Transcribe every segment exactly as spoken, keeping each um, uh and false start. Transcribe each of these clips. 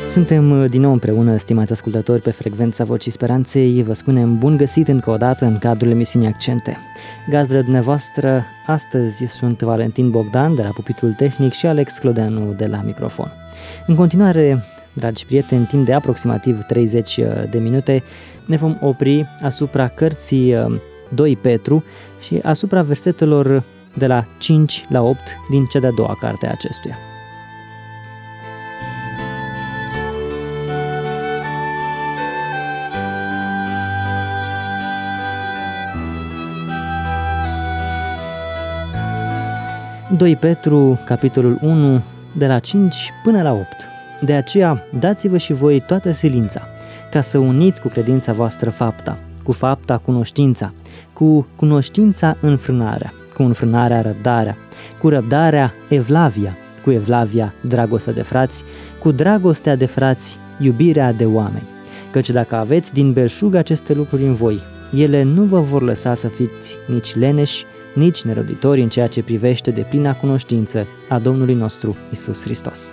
Suntem din nou împreună, stimați ascultători, pe frecvența Vocii Speranței. Vă spunem bun găsit încă o dată în cadrul emisiunii Accente. Gazdele dumneavoastră astăzi sunt Valentin Bogdan de la pupitrul tehnic și Alex Clodeanu de la microfon. În continuare, dragi prieteni, timp de aproximativ treizeci de minute ne vom opri asupra cărții doi Petru și asupra versetelor de la cinci la opt din cea de-a doua carte a acestuia. doi Petru, capitolul unu, de la cinci până la opt. De aceea, dați-vă și voi toată silința, ca să uniți cu credința voastră fapta, cu fapta cunoștința, cu cunoștința înfrânarea, cu înfrânarea răbdarea, cu răbdarea evlavia, cu evlavia dragostea de frați, cu dragostea de frați iubirea de oameni. Căci dacă aveți din belșug aceste lucruri în voi, ele nu vă vor lăsa să fiți nici leneși, nici nerăbdători în ceea ce privește de plina cunoștință a Domnului nostru Iisus Hristos.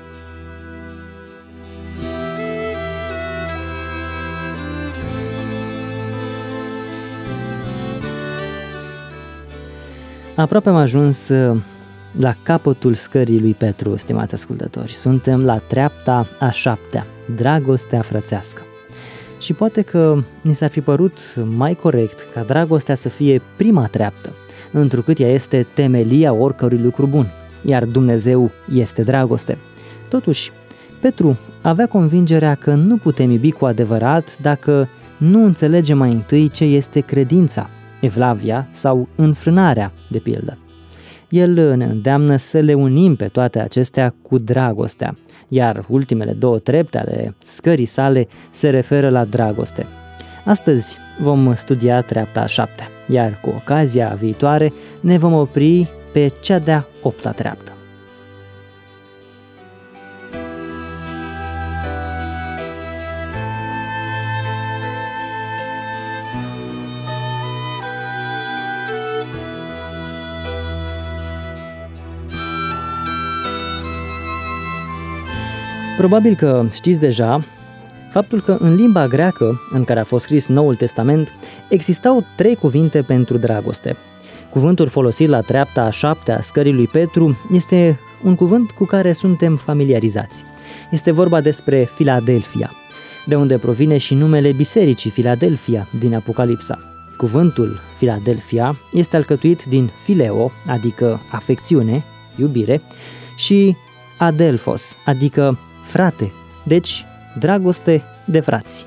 Aproape am ajuns la capătul scării lui Petru, stimați ascultători. Suntem la treapta a șaptea, dragostea frățească. Și poate că ni s-ar fi părut mai corect ca dragostea să fie prima treaptă, întrucât ea este temelia oricărui lucru bun, iar Dumnezeu este dragoste. Totuși, Petru avea convingerea că nu putem iubi cu adevărat dacă nu înțelegem mai întâi ce este credința, evlavia sau înfrânarea, de pildă. El ne îndeamnă să le unim pe toate acestea cu dragostea, iar ultimele două trepte ale scării sale se referă la dragoste. Astăzi vom studia treapta a șaptea, iar cu ocazia viitoare ne vom opri pe cea de-a opta treaptă. Probabil că știți deja faptul că în limba greacă, în care a fost scris Noul Testament, existau trei cuvinte pentru dragoste. Cuvântul folosit la treapta a șaptea a scării lui Petru este un cuvânt cu care suntem familiarizați. Este vorba despre Filadelfia, de unde provine și numele bisericii Filadelfia din Apocalipsa. Cuvântul Filadelfia este alcătuit din fileo, adică afecțiune, iubire, și adelphos, adică frate, deci dragoste de frați.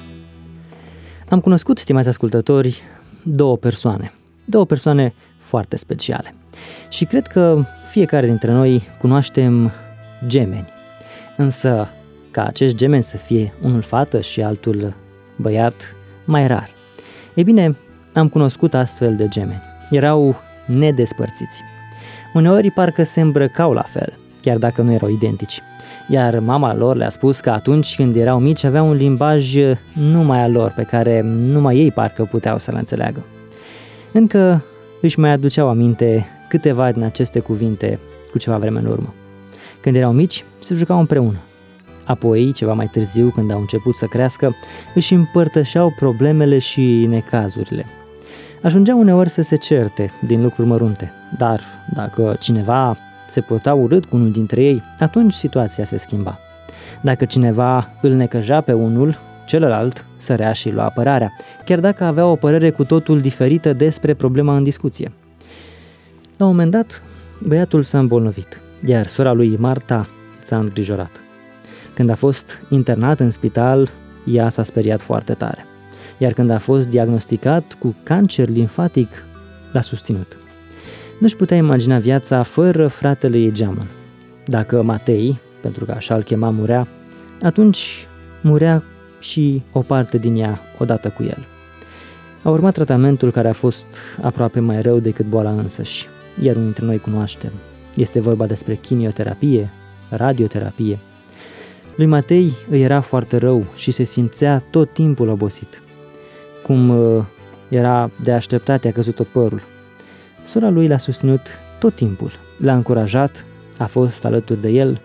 Am cunoscut, stimați ascultători, două persoane, două persoane foarte speciale. Și cred că fiecare dintre noi cunoaștem gemeni. Însă, ca acești gemeni să fie unul fată și altul băiat, mai rar. Ei bine, am cunoscut astfel de gemeni. Erau nedespărțiți. Uneori parcă se îmbrăcau la fel, chiar dacă nu erau identici. Iar mama lor le-a spus că atunci când erau mici aveau un limbaj numai al lor, pe care numai ei parcă puteau să-l înțeleagă. Încă își mai aduceau aminte câteva din aceste cuvinte cu ceva vreme în urmă. Când erau mici, se jucau împreună. Apoi, ceva mai târziu, când au început să crească, își împărtășeau problemele și necazurile. Ajungeau uneori să se certe din lucruri mărunte, dar dacă cineva se purta urât cu unul dintre ei, atunci situația se schimba. Dacă cineva îl necăja pe unul, celălalt sărea și lua apărarea, chiar dacă avea o părere cu totul diferită despre problema în discuție. La un moment dat, băiatul s-a îmbolnăvit, iar sora lui Marta s-a îngrijorat. Când a fost internat în spital, ea s-a speriat foarte tare, iar când a fost diagnosticat cu cancer limfatic, l-a susținut. Nu-și putea imagina viața fără fratele ei geamăn. Dacă Matei, pentru că așa îl chema, murea, atunci murea și o parte din ea odată cu el. A urmat tratamentul care a fost aproape mai rău decât boala însăși, iar unul dintre noi cunoaștem. Este vorba despre chimioterapie, radioterapie. Lui Matei îi era foarte rău și se simțea tot timpul obosit. Cum era de așteptat, i-a căzut tot părul. Sora lui l-a susținut tot timpul, l-a încurajat, a fost alături de el,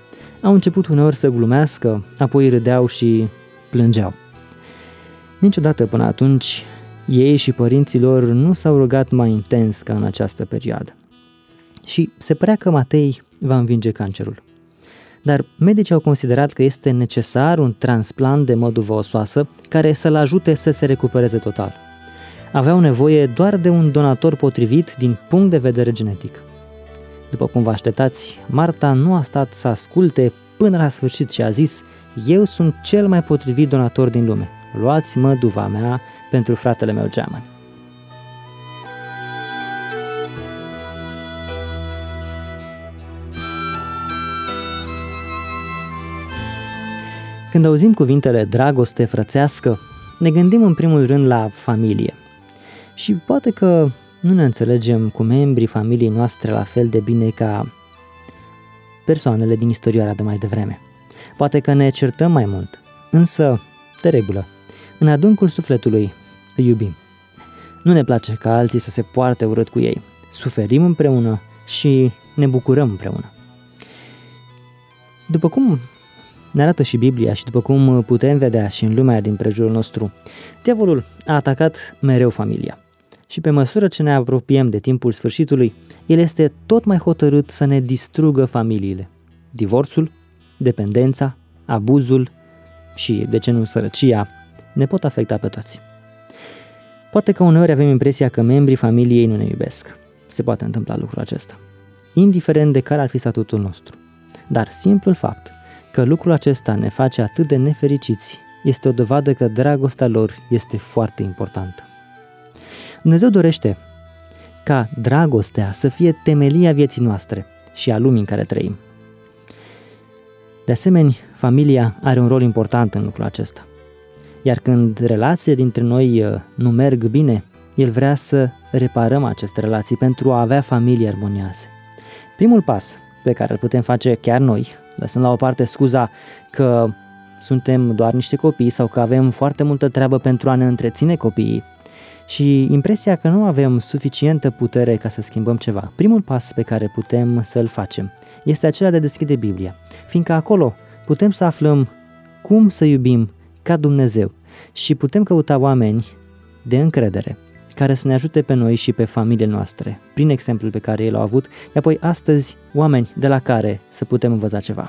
Au început uneori să glumească, apoi râdeau și plângeau. Niciodată până atunci, ei și părinții lor nu s-au rugat mai intens ca în această perioadă. Și se părea că Matei va învinge cancerul. Dar medicii au considerat că este necesar un transplant de măduvă osoasă care să-l ajute să se recupereze total. Aveau nevoie doar de un donator potrivit din punct de vedere genetic. După cum vă așteptați, Marta nu a stat să asculte până la sfârșit și a zis: eu sunt cel mai potrivit donator din lume. Luați măduva mea pentru fratele meu geamăn. Când auzim cuvintele dragoste frățească, ne gândim în primul rând la familie. Și poate că nu ne înțelegem cu membrii familiei noastre la fel de bine ca persoanele din istorioara de mai devreme. Poate că ne certăm mai mult, însă, de regulă, în adâncul sufletului îi iubim. Nu ne place ca alții să se poarte urât cu ei. Suferim împreună și ne bucurăm împreună. După cum ne arată și Biblia și după cum putem vedea și în lumea din prejurul nostru, diavolul a atacat mereu familia. Și pe măsură ce ne apropiem de timpul sfârșitului, el este tot mai hotărât să ne distrugă familiile. Divorțul, dependența, abuzul și, de ce nu, sărăcia ne pot afecta pe toți. Poate că uneori avem impresia că membrii familiei nu ne iubesc. Se poate întâmpla lucrul acesta, indiferent de care ar fi statutul nostru. Dar simplul fapt că lucrul acesta ne face atât de nefericiți este o dovadă că dragostea lor este foarte importantă. Dumnezeu dorește ca dragostea să fie temelia vieții noastre și a lumii în care trăim. De asemenea, familia are un rol important în lucrul acesta. Iar când relațiile dintre noi nu merg bine, El vrea să reparăm aceste relații pentru a avea familii armonioase. Primul pas pe care îl putem face chiar noi, lăsând la o parte scuza că suntem doar niște copii sau că avem foarte multă treabă pentru a ne întreține copiii și impresia că nu avem suficientă putere ca să schimbăm ceva. Primul pas pe care putem să-l facem este acela de a deschide Biblia, fiindcă acolo putem să aflăm cum să iubim ca Dumnezeu și putem căuta oameni de încredere care să ne ajute pe noi și pe familiile noastre, prin exemplul pe care ei l-au avut, și apoi astăzi oameni de la care să putem învăța ceva.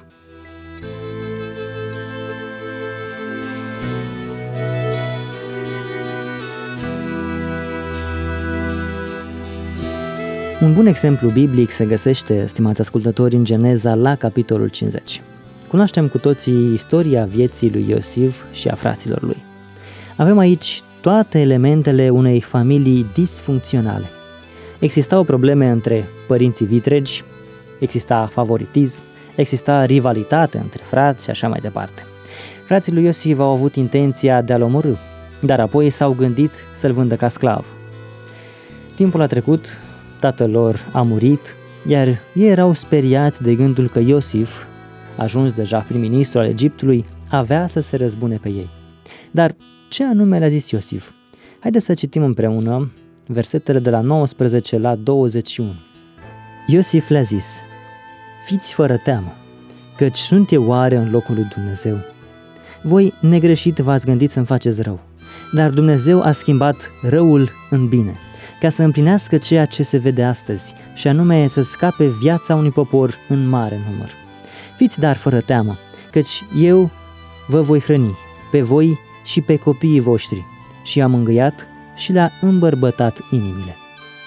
Un bun exemplu biblic se găsește, stimați ascultători, în Geneza la capitolul cincizeci. Cunoaștem cu toții istoria vieții lui Iosif și a fraților lui. Avem aici toate elementele unei familii disfuncționale. Existau probleme între părinții vitregi, exista favoritism, exista rivalitate între frați și așa mai departe. Frații lui Iosif au avut intenția de a-l omorî, dar apoi s-au gândit să-l vândă ca sclav. Timpul a trecut, tatăl lor a murit, iar ei erau speriați de gândul că Iosif, ajuns deja prim-ministru al Egiptului, avea să se răzbune pe ei. Dar ce anume le-a zis Iosif? Haideți să citim împreună versetele de la nouăsprezece la douăzeci și unu. Iosif le-a zis: fiți fără teamă, căci sunt eu oare în locul lui Dumnezeu? Voi negreșit v-ați gândit să-mi faceți rău, dar Dumnezeu a schimbat răul în bine, ca să împlinească ceea ce se vede astăzi, și anume să scape viața unui popor în mare număr. Fiți dar fără teamă, căci eu vă voi hrăni, pe voi și pe copiii voștri, și am mângâiat și le-a îmbărbătat inimile.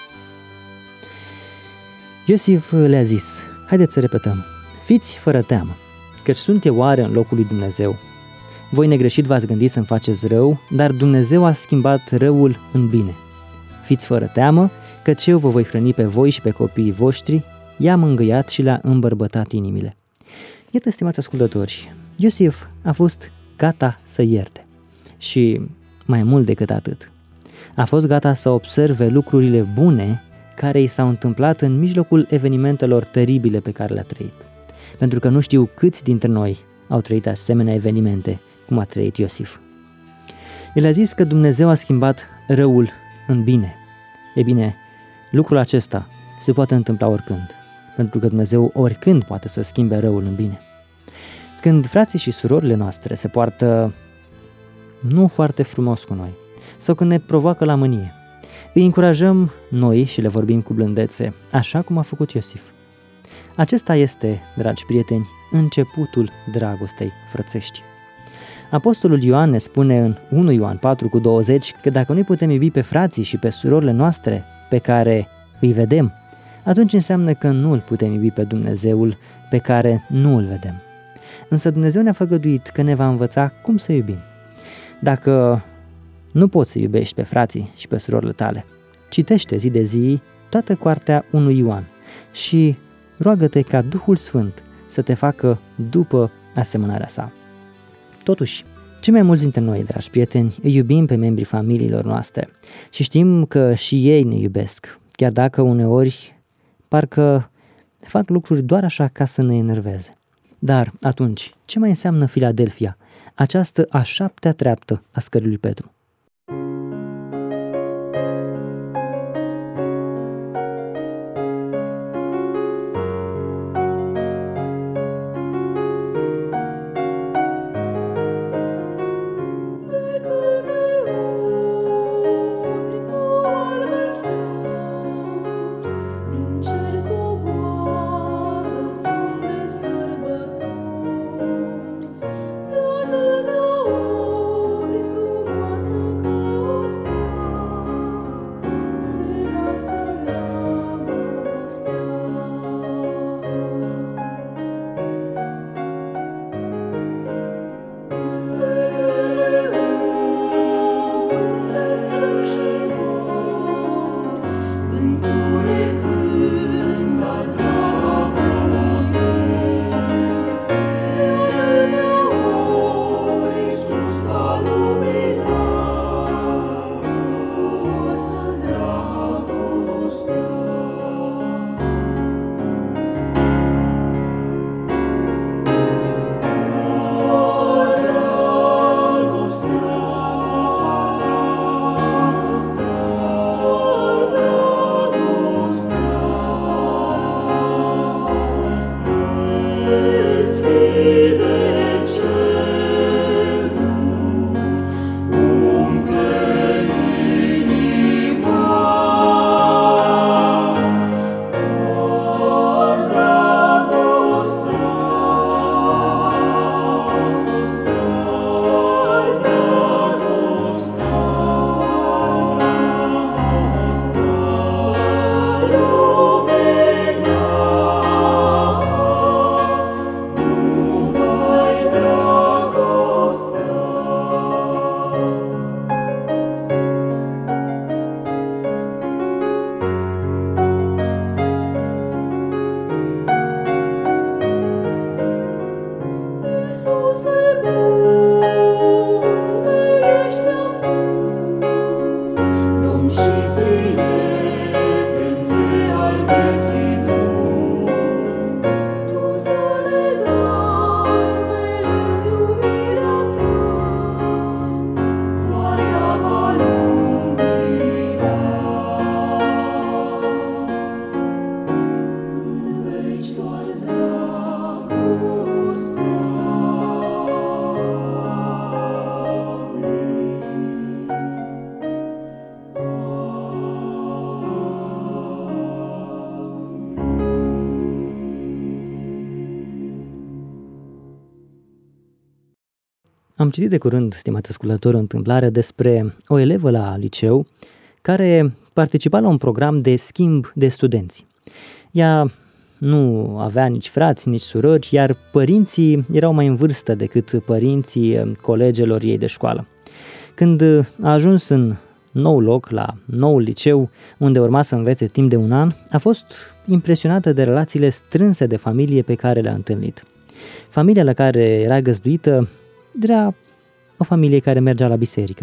Iosif le-a zis: haideți să repetăm, fiți fără teamă, căci sunt eu oare în locul lui Dumnezeu? Voi negreșit v-ați gândit să-mi faceți rău, dar Dumnezeu a schimbat răul în bine. Fiți fără teamă, căci eu vă voi hrăni pe voi și pe copiii voștri, i-a mângâiat și le-a îmbărbătat inimile. Iată, stimați ascultători, Iosif a fost gata să ierte și, mai mult decât atât, a fost gata să observe lucrurile bune care i s-au întâmplat în mijlocul evenimentelor teribile pe care le-a trăit. Pentru că nu știu câți dintre noi au trăit asemenea evenimente cum a trăit Iosif. El a zis că Dumnezeu a schimbat răul în bine. E bine, lucrul acesta se poate întâmpla oricând, pentru că Dumnezeu oricând poate să schimbe răul în bine. Când frații și surorile noastre se poartă nu foarte frumos cu noi sau când ne provoacă la mânie, îi încurajăm noi și le vorbim cu blândețe, așa cum a făcut Iosif. Acesta este, dragi prieteni, începutul dragostei frățești. Apostolul Ioan ne spune în unu Ioan patru cu douăzeci că dacă noi putem iubi pe frații și pe surorile noastre pe care îi vedem, atunci înseamnă că nu îl putem iubi pe Dumnezeul pe care nu îl vedem. Însă Dumnezeu ne-a făgăduit că ne va învăța cum să iubim. Dacă nu poți să iubești pe frații și pe surorile tale, citește zi de zi toată cartea unu Ioan și roagă-te ca Duhul Sfânt să te facă după asemănarea sa. Totuși, cei mai mulți dintre noi, dragi prieteni, îi iubim pe membrii familiilor noastre și știm că și ei ne iubesc, chiar dacă uneori parcă fac lucruri doar așa ca să ne enerveze. Dar atunci, ce mai înseamnă Filadelfia, această a șaptea treaptă a scării lui Petru? Am citit de curând, stimat ascultător, o întâmplare despre o elevă la liceu care participa la un program de schimb de studenți. Ea nu avea nici frați, nici surori, iar părinții erau mai în vârstă decât părinții colegelor ei de școală. Când a ajuns în nou loc, la noul liceu, unde urma să învețe timp de un an, a fost impresionată de relațiile strânse de familie pe care le-a întâlnit. Familia la care era găzduită era o familie care mergea la biserică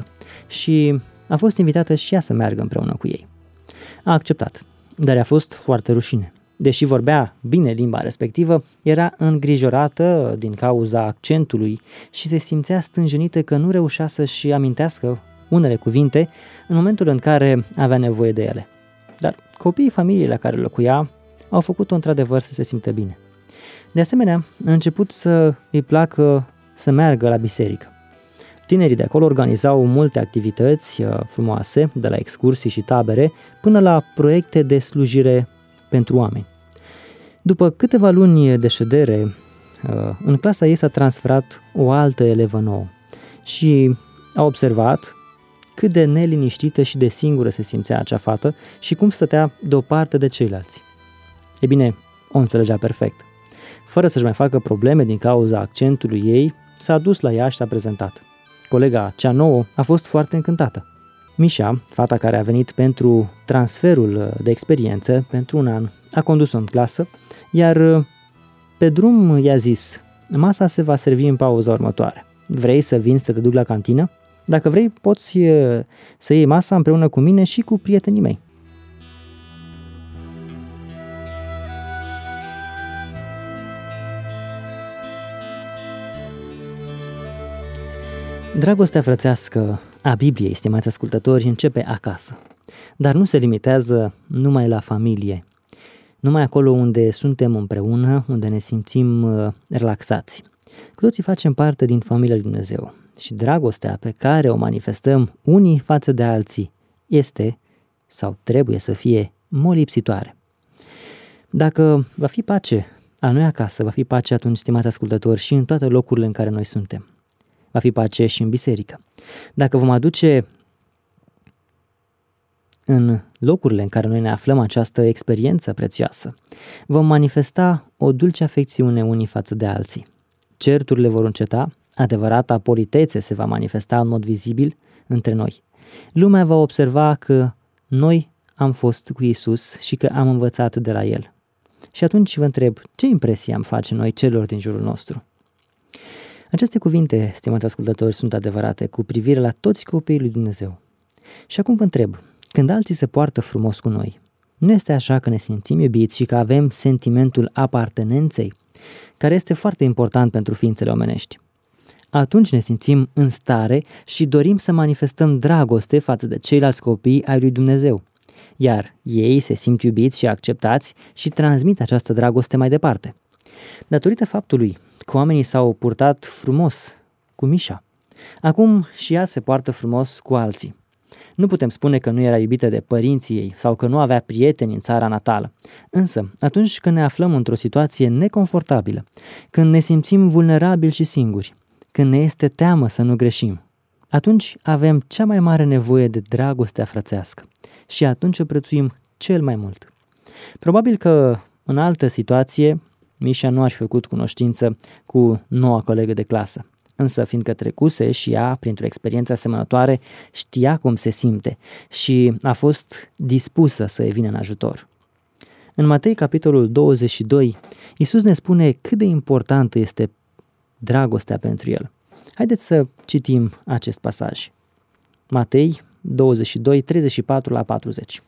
și a fost invitată și ea să meargă împreună cu ei. A acceptat, dar a fost foarte rușine. Deși vorbea bine limba respectivă, era îngrijorată din cauza accentului și se simțea stânjenită că nu reușea să-și amintească unele cuvinte în momentul în care avea nevoie de ele. Dar copiii familiei la care locuia au făcut-o într-adevăr să se simtă bine. De asemenea, a început să îi placă să meargă la biserică. Tinerii de acolo organizau multe activități frumoase, de la excursii și tabere, până la proiecte de slujire pentru oameni. După câteva luni de ședere, în clasa ei s-a transferat o altă elevă nouă și a observat cât de neliniștită și de singură se simțea acea fată și cum stătea deoparte de ceilalți. E bine, o înțelegea perfect. Fără să-și mai facă probleme din cauza accentului ei, s-a dus la ea și s-a prezentat. Colega cea nouă a fost foarte încântată. Mișa, fata care a venit pentru transferul de experiență pentru un an, a condus-o în clasă, iar pe drum i-a zis: masa se va servi în pauza următoare. Vrei să vin să te duc la cantină? Dacă vrei, poți să iei masa împreună cu mine și cu prietenii mei. Dragostea frățească a Bibliei, stimați ascultători, începe acasă, dar nu se limitează numai la familie, numai acolo unde suntem împreună, unde ne simțim relaxați. Cu toții facem parte din familia lui Dumnezeu și dragostea pe care o manifestăm unii față de alții este sau trebuie să fie molipsitoare. Dacă va fi pace la noi acasă, va fi pace atunci, stimați ascultători, și în toate locurile în care noi suntem. Va fi pace și în biserică. Dacă vom aduce în locurile în care noi ne aflăm această experiență prețioasă, vom manifesta o dulce afecțiune unii față de alții. Certurile vor înceta, adevărata politețe se va manifesta în mod vizibil între noi. Lumea va observa că noi am fost cu Iisus și că am învățat de la El. Și atunci vă întreb, ce impresie am face noi celor din jurul nostru? Aceste cuvinte, stimați ascultători, sunt adevărate cu privire la toți copiii lui Dumnezeu. Și acum vă întreb, când alții se poartă frumos cu noi, nu este așa că ne simțim iubiți și că avem sentimentul apartenenței, care este foarte important pentru ființele omenești? Atunci ne simțim în stare și dorim să manifestăm dragoste față de ceilalți copii ai lui Dumnezeu, iar ei se simt iubiți și acceptați și transmit această dragoste mai departe. Datorită faptului că oamenii s-au purtat frumos cu Mișa, acum și ea se poartă frumos cu alții. Nu putem spune că nu era iubită de părinții ei sau că nu avea prieteni în țara natală. Însă, atunci când ne aflăm într-o situație neconfortabilă, când ne simțim vulnerabili și singuri, când ne este teamă să nu greșim, atunci avem cea mai mare nevoie de dragostea frățească și atunci o prețuim cel mai mult. Probabil că în altă situație Mișa nu ar fi făcut cunoștință cu noua colegă de clasă. Însă, fiindcă trecuse și ea printr-o experiență asemănătoare, știa cum se simte și a fost dispusă să îi vină în ajutor. În Matei, capitolul douăzeci și doi, Iisus ne spune cât de importantă este dragostea pentru El. Haideți să citim acest pasaj. Matei douăzeci și doi, treizeci și patru la patruzeci.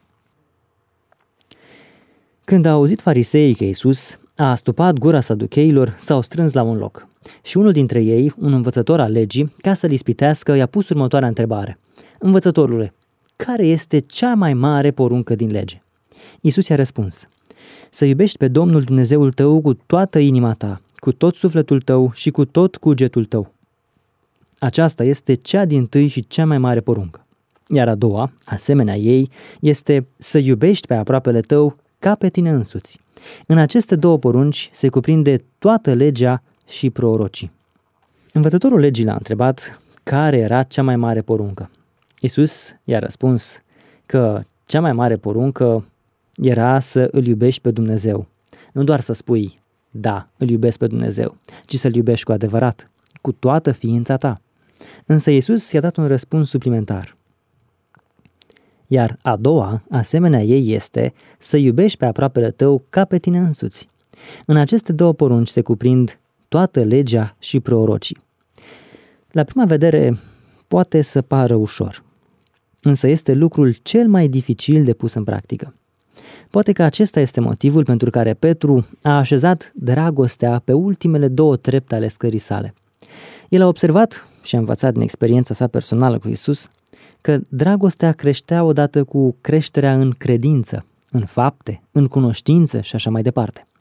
Când a auzit fariseii că Iisus a astupat gura saducheilor, s-au strâns la un loc. Și unul dintre ei, un învățător al legii, ca să-l ispitească, i-a pus următoarea întrebare. Învățătorule, care este cea mai mare poruncă din lege? Iisus i-a răspuns: să iubești pe Domnul Dumnezeul tău cu toată inima ta, cu tot sufletul tău și cu tot cugetul tău. Aceasta este cea dintâi și cea mai mare poruncă. Iar a doua, asemenea ei, este să iubești pe aproapele tău ca pe tine însuți. În aceste două porunci se cuprinde toată legea și prorocii. Învățătorul legii l-a întrebat care era cea mai mare poruncă. Iisus i-a răspuns că cea mai mare poruncă era să îl iubești pe Dumnezeu. Nu doar să spui, da, îl iubesc pe Dumnezeu, ci să-l iubești cu adevărat, cu toată ființa ta. Însă Iisus i-a dat un răspuns suplimentar. Iar a doua, asemenea ei, este să iubești pe aproapele tău ca pe tine însuți. În aceste două porunci se cuprind toată legea și prorocii. La prima vedere poate să pară ușor, însă este lucrul cel mai dificil de pus în practică. Poate că acesta este motivul pentru care Petru a așezat dragostea pe ultimele două trepte ale scării sale. El a observat și a învățat din experiența sa personală cu Iisus că dragostea creștea odată cu creșterea în credință, în fapte, în cunoștință și așa mai departe.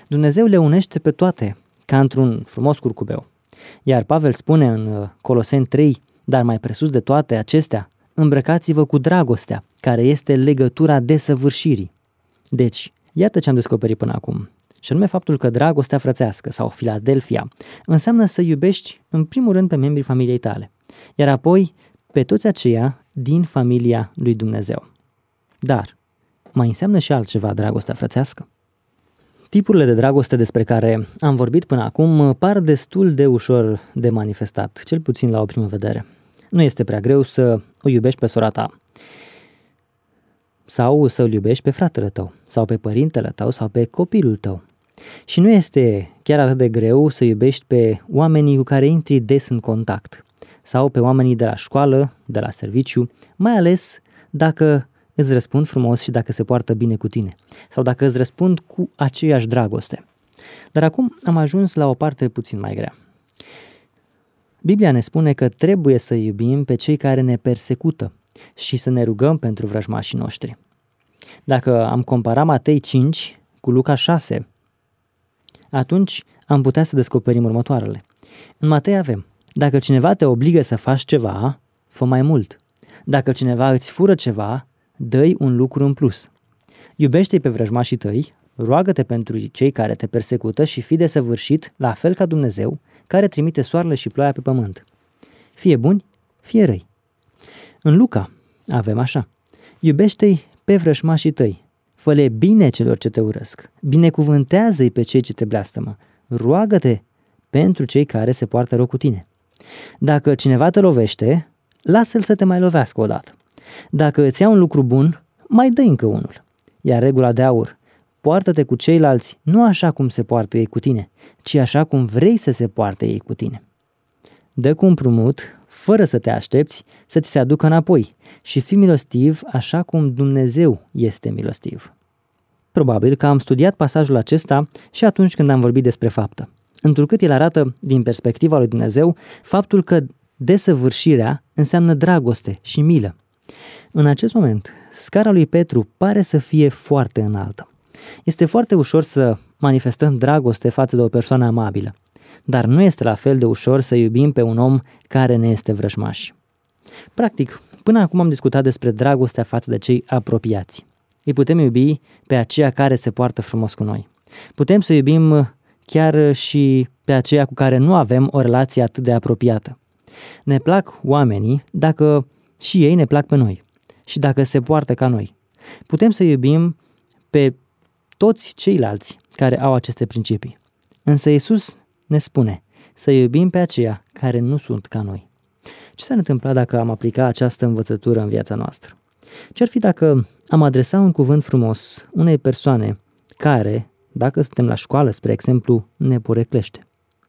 Dumnezeu le unește pe toate, ca într-un frumos curcubeu. Iar Pavel spune în Coloseni trei, dar mai presus de toate acestea, îmbrăcați-vă cu dragostea, care este legătura desăvârșirii. Deci, iată ce am descoperit până acum, și anume faptul că dragostea frățească sau Filadelfia înseamnă să iubești în primul rând pe membrii familiei tale, iar apoi pe toți aceia din familia lui Dumnezeu. Dar mai înseamnă și altceva dragostea frățească? Tipurile de dragoste despre care am vorbit până acum par destul de ușor de manifestat, cel puțin la o primă vedere. Nu este prea greu să o iubești pe sora ta, sau să-l iubești pe fratele tău, sau pe părintele tău, sau pe copilul tău. Și nu este chiar atât de greu să iubești pe oamenii cu care intri des în contact, sau pe oamenii de la școală, de la serviciu, mai ales dacă îți răspund frumos și dacă se poartă bine cu tine, sau dacă îți răspund cu aceeași dragoste. Dar acum am ajuns la o parte puțin mai grea. Biblia ne spune că trebuie să iubim pe cei care ne persecută și să ne rugăm pentru vrăjmașii noștri. Dacă am comparat Matei cinci cu Luca șase, atunci am putea să descoperim următoarele. În Matei avem: dacă cineva te obligă să faci ceva, fă mai mult. Dacă cineva îți fură ceva, dă-i un lucru în plus. Iubește-i pe vrăjmașii tăi, roagă-te pentru cei care te persecută și fii desăvârșit, la fel ca Dumnezeu, care trimite soarele și ploaia pe pământ. Fie buni, fie răi. În Luca avem așa: iubește-i pe vrăjmașii tăi, fă-le bine celor ce te urăsc, binecuvântează-i pe cei ce te blastămă, roagă-te pentru cei care se poartă rău cu tine. Dacă cineva te lovește, lasă-l să te mai lovească odată. Dacă îți ia un lucru bun, mai dă încă unul. Iar regula de aur: poartă-te cu ceilalți nu așa cum se poartă ei cu tine, ci așa cum vrei să se poarte ei cu tine. Dă cu împrumut, fără să te aștepți să ți se aducă înapoi, și fii milostiv așa cum Dumnezeu este milostiv. Probabil că am studiat pasajul acesta și atunci când am vorbit despre faptă, întrucât el arată, din perspectiva lui Dumnezeu, faptul că desăvârșirea înseamnă dragoste și milă. În acest moment, scara lui Petru pare să fie foarte înaltă. Este foarte ușor să manifestăm dragoste față de o persoană amabilă, dar nu este la fel de ușor să iubim pe un om care ne este vrăjmaș. Practic, până acum am discutat despre dragostea față de cei apropiați. Îi putem iubi pe aceia care se poartă frumos cu noi. Putem să iubim chiar și pe aceia cu care nu avem o relație atât de apropiată. Ne plac oamenii dacă și ei ne plac pe noi și dacă se poartă ca noi. Putem să iubim pe toți ceilalți care au aceste principii. Însă Iisus ne spune să iubim pe aceia care nu sunt ca noi. Ce s-ar întâmpla dacă am aplica această învățătură în viața noastră? Ce-ar fi dacă am adresa un cuvânt frumos unei persoane care, dacă suntem la școală, spre exemplu, ne poreclește?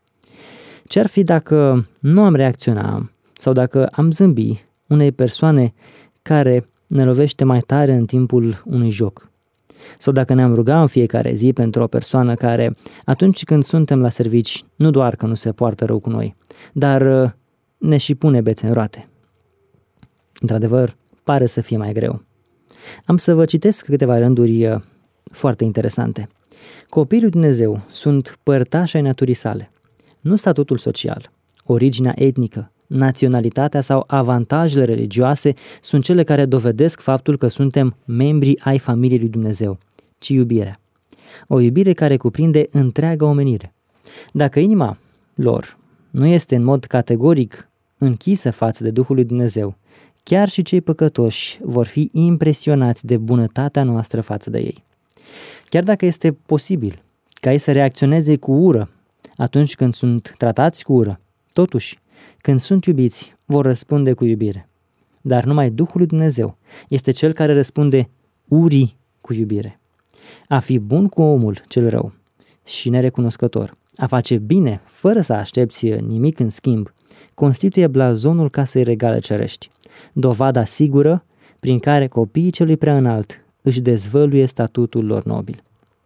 Ce-ar fi dacă nu am reacționa sau dacă am zâmbi unei persoane care ne lovește mai tare în timpul unui joc? Sau dacă ne-am rugat în fiecare zi pentru o persoană care, atunci când suntem la servici, nu doar că nu se poartă rău cu noi, dar ne și pune bețe în roate. Într-adevăr, pare să fie mai greu. Am să vă citesc câteva rânduri foarte interesante. Copiii lui Dumnezeu sunt părtași ai naturii sale. Nu statutul social, originea etnică, naționalitatea sau avantajele religioase sunt cele care dovedesc faptul că suntem membri ai familiei lui Dumnezeu, ci iubirea. O iubire care cuprinde întreaga omenire. Dacă inima lor nu este în mod categoric închisă față de Duhul lui Dumnezeu, chiar și cei păcătoși vor fi impresionați de bunătatea noastră față de ei. Chiar dacă este posibil ca ei să reacționeze cu ură atunci când sunt tratați cu ură, totuși, când sunt iubiți, vor răspunde cu iubire. Dar numai Duhul lui Dumnezeu este Cel care răspunde urii cu iubire. A fi bun cu omul cel rău și nerecunoscător, a face bine fără să aștepți nimic în schimb, constituie blazonul casei regale cerești, dovada sigură prin care copiii celui prea înalt își dezvăluie statutul lor nobil.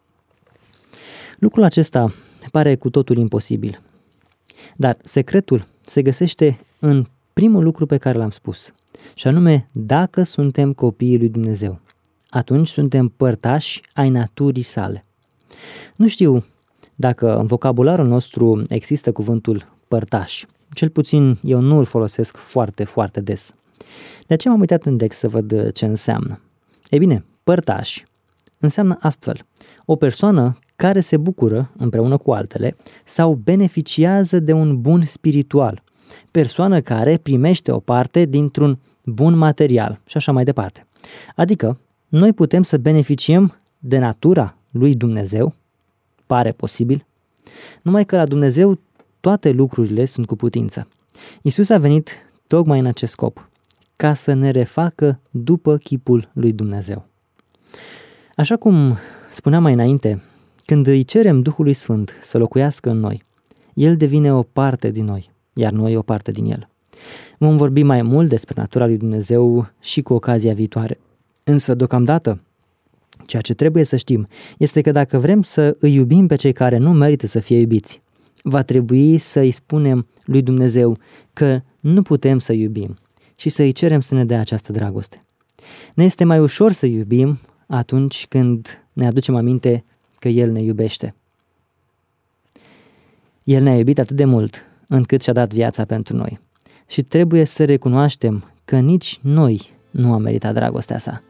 Lucrul acesta pare cu totul imposibil, dar secretul se găsește în primul lucru pe care l-am spus, și anume, dacă suntem copiii lui Dumnezeu, atunci suntem părtași ai naturii sale. Nu știu dacă în vocabularul nostru există cuvântul părtaș. Cel puțin eu nu îl folosesc foarte, foarte des. De aceea m-am uitat în text să văd ce înseamnă. Ei bine, părtaș înseamnă astfel: o persoană care se bucură împreună cu altele sau beneficiază de un bun spiritual, persoană care primește o parte dintr-un bun material și așa mai departe. Adică, noi putem să beneficiem de natura lui Dumnezeu, pare posibil, numai că la Dumnezeu toate lucrurile sunt cu putință. Iisus a venit tocmai în acest scop, ca să ne refacă după chipul lui Dumnezeu. Așa cum spuneam mai înainte, când îi cerem Duhului Sfânt să locuiască în noi, El devine o parte din noi, iar noi o parte din El. Vom vorbi mai mult despre natura lui Dumnezeu și cu ocazia viitoare. Însă, deocamdată, ceea ce trebuie să știm este că dacă vrem să îi iubim pe cei care nu merită să fie iubiți, va trebui să îi spunem lui Dumnezeu că nu putem să iubim și să îi cerem să ne dea această dragoste. Ne este mai ușor să iubim atunci când ne aducem aminte că El ne iubește. El ne-a iubit atât de mult încât și-a dat viața pentru noi și trebuie să recunoaștem că nici noi nu am meritat dragostea sa.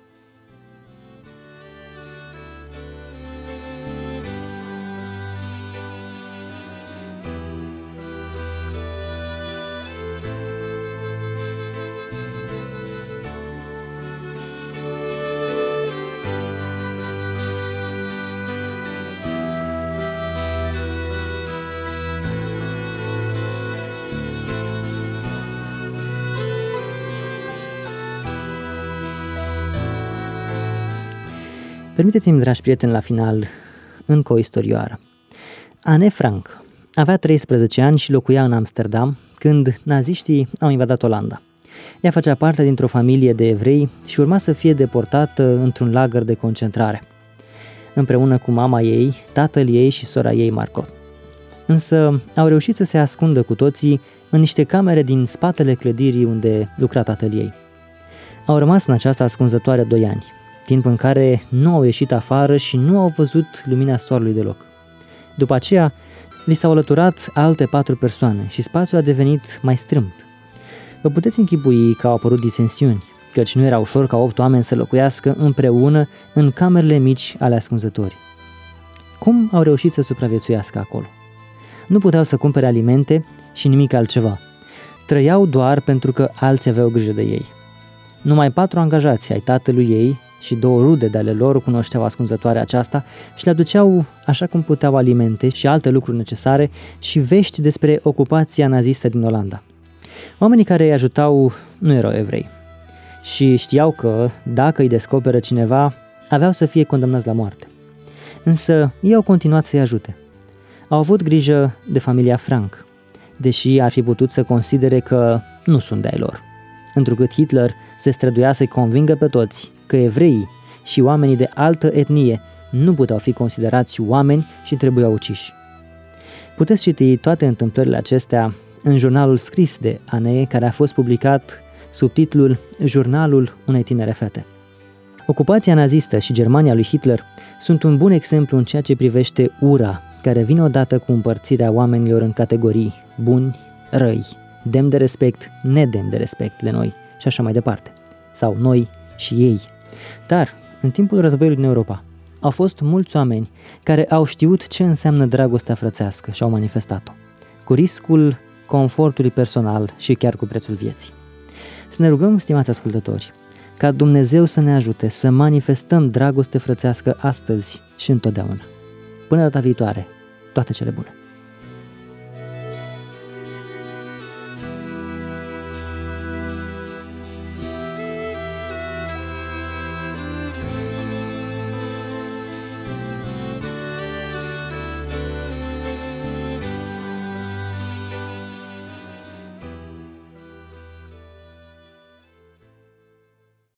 Permiteți-mi, dragi prieteni, la final, încă o istorioară. Anne Frank avea treisprezece ani și locuia în Amsterdam când naziștii au invadat Olanda. Ea făcea parte dintr-o familie de evrei și urma să fie deportată într-un lagăr de concentrare, împreună cu mama ei, tatăl ei și sora ei, Margot. Însă au reușit să se ascundă cu toții în niște camere din spatele clădirii unde lucra tatăl ei. Au rămas în această ascunzătoare doi ani, timp în care nu au ieșit afară și nu au văzut lumina soarelui deloc. După aceea, li s-au alăturat alte patru persoane și spațiul a devenit mai strâmt. Vă puteți închipui că au apărut disensiuni, căci nu era ușor ca opt oameni să locuiască împreună în camerele mici ale ascunzătorii. Cum au reușit să supraviețuiască acolo? Nu puteau să cumpere alimente și nimic altceva. Trăiau doar pentru că alții aveau grijă de ei. Numai patru angajați ai tatălui ei și două rude de ale lor cunoșteau ascunzătoarea aceasta și le aduceau așa cum puteau alimente și alte lucruri necesare și vești despre ocupația nazistă din Olanda. Oamenii care îi ajutau nu erau evrei și știau că, dacă îi descoperă cineva, aveau să fie condamnați la moarte. Însă ei au continuat să-i ajute. Au avut grijă de familia Frank, deși ar fi putut să considere că nu sunt de ai lor, întrucât Hitler se străduia să-i convingă pe toți că evreii și oamenii de altă etnie nu puteau fi considerați oameni și trebuiau uciși. Puteți citi toate întâmplările acestea în jurnalul scris de Anne, care a fost publicat sub titlul Jurnalul unei tinere fete. Ocupația nazistă și Germania lui Hitler sunt un bun exemplu în ceea ce privește ura care vine odată cu împărțirea oamenilor în categorii buni, răi, demn de respect, nedemn de respect de noi și așa mai departe, sau noi și ei. Dar, în timpul războiului din Europa, au fost mulți oameni care au știut ce înseamnă dragostea frățească și au manifestat-o, cu riscul confortului personal și chiar cu prețul vieții. Să ne rugăm, stimați ascultători, ca Dumnezeu să ne ajute să manifestăm dragoste frățească astăzi și întotdeauna. Până data viitoare, toate cele bune!